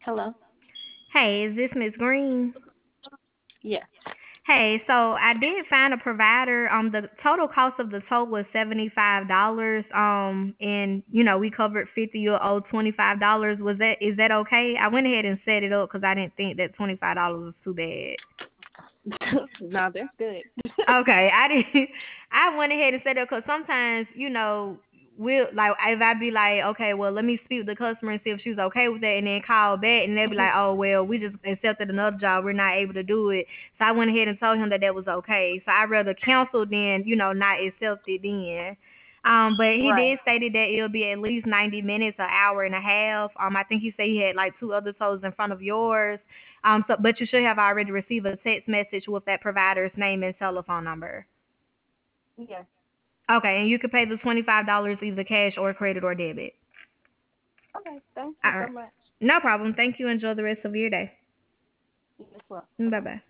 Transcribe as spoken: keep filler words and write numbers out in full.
Hello. Hey, is this Miss Green? Yes. Hey, so I did find a provider. Um, the total cost of the toll was seventy five dollars. Um, and you know we covered fifty. You'll owe twenty five dollars. Was that is that okay? I went ahead and set it up because I didn't think that twenty five dollars was too bad. No, that's good. Okay, I did. I went ahead and said that because sometimes, you know, we'll like if I be like, okay, well, let me speak with the customer and see if she's okay with that, and then call back, and they'll be like, oh, well, we just accepted another job, we're not able to do it. So I went ahead and told him that that was okay. So I rather cancel than, you know, not accept it then. Um, but he Right. did stated that it'll be at least ninety minutes, an hour and a half. Um, I think he said he had like two other toes in front of yours. Um, so, but you should have already received a text message with that provider's name and telephone number. Yes. Okay, and you can pay the twenty-five dollars either cash or credit or debit. Okay. Thank you All so right. much. No problem. Thank you. Enjoy the rest of your day. You as well. Bye Bye bye. bye.